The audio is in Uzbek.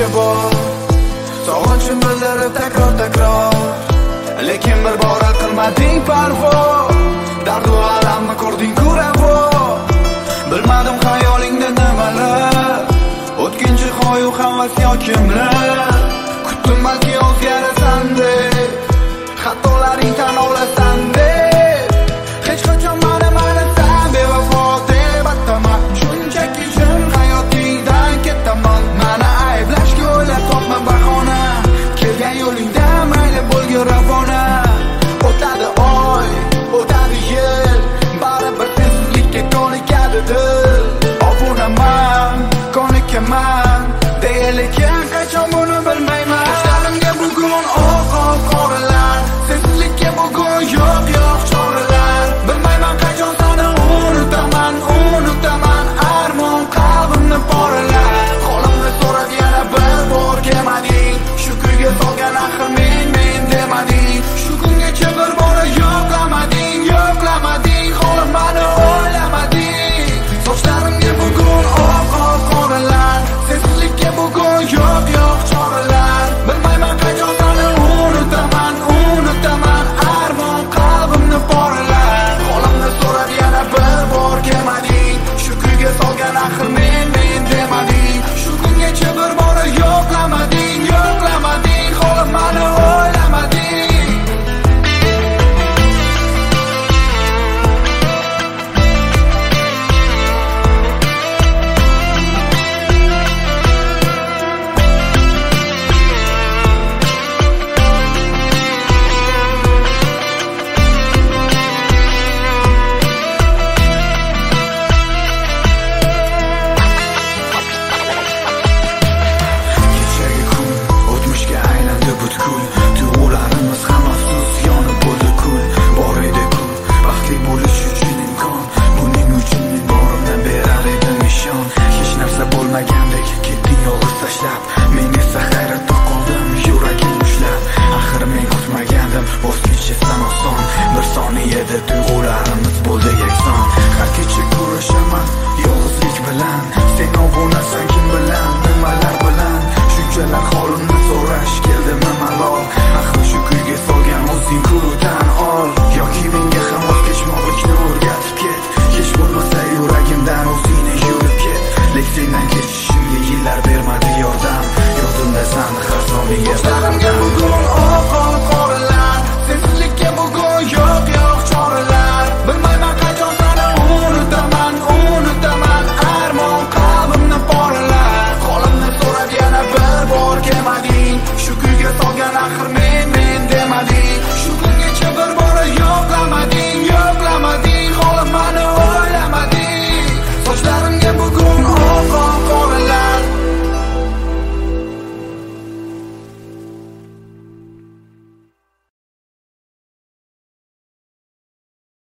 bor sog'inchim bildirib takror lekin bir bora qilmading parvo dardu alamni ko'rding-ku ravo bilmadim xayolingda nimalar o'tkinchi xoyu havas yokimlar kutdim balki o'zgarasan deb xatolaring tan olasan deb hech qachon mani bevafo deb atama shunchaki jim hayotingdan ketaman mani ayblashga o'ylab topma bahona kelgan yo'lingda mayli bo'lgin ravona o'tadi oy o'tadi yil baribir sensizlikka ko'nikadi dil obunaman ko'nikaman deya lekin qachon buni bilmayman sochlarimga bugun oq qoralar sensizlikka bugun yo'q choralar bilmayman qachon seni unutaman armon qalbimni poralar qo'limni so'rab yana bir bor kelmading shu kuyga solgan axir men demading shu kungacha bir bora yo'qlamading holim mani o'ylamading sochlarimga bugun oq qoralar sensizlikka bugun yo'q choralar bilmayman qachon seni unutaman armon qalbimni poralar qo'limni so'rab yana bir bor kelmading shu kuyga solgan axir men demading shu kungacha bir bora yo'qlamading holim mani o'ylamading tuyg'ularimiz bo'ldi yakson har kecha kurashaman yolg'izlik bilan sen obunasan kim bilan nimalar bilan shunchalar holimni so'rash keldimi malol axir shu kuyga solgan o'zing-ku tan ol yoki menga ham voz kechmoqlikni o'rgatib ket hech bo'lmasa yuragimdan o'zingni yurib ket lek sendan kechishimga yillar bermadi yordam yodimdasan har soniya sochlarimga bugun oq qoralar sensizlikka bugun yo'q choralar bilmayman qachon seni unutaman armon qalbimni poralar qo'limni so'rab yana bir bor kelmading shu kuyga solgan axir men demading